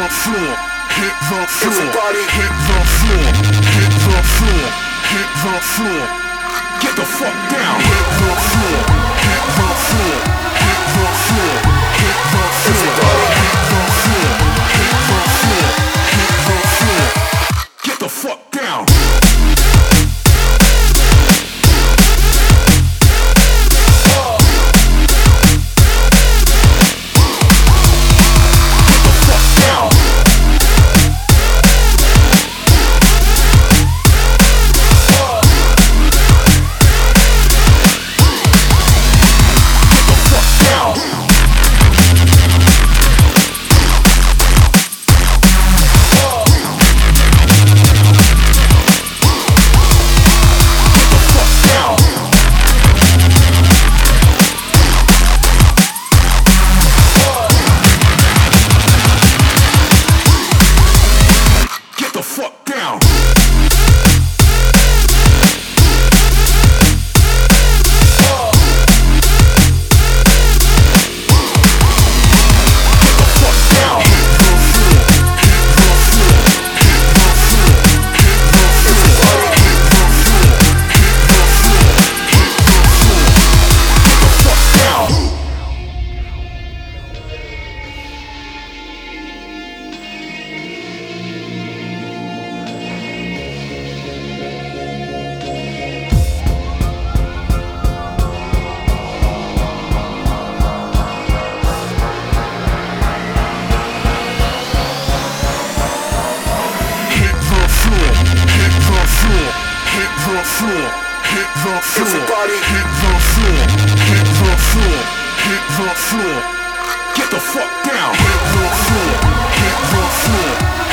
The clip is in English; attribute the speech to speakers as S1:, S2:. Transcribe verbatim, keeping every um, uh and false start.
S1: floor, hit the floor, everybody hit the floor, hit the floor, hit the floor. Get the fuck down. Hit the floor, hit the floor, hit the floor, hit the floor, hit the floor, hit the floor, hit the floor. Get the fuck down. Floor, hit the floor, everybody hit the floor, hit the floor, hit the floor. Get the fuck down. Hit the floor, hit the floor.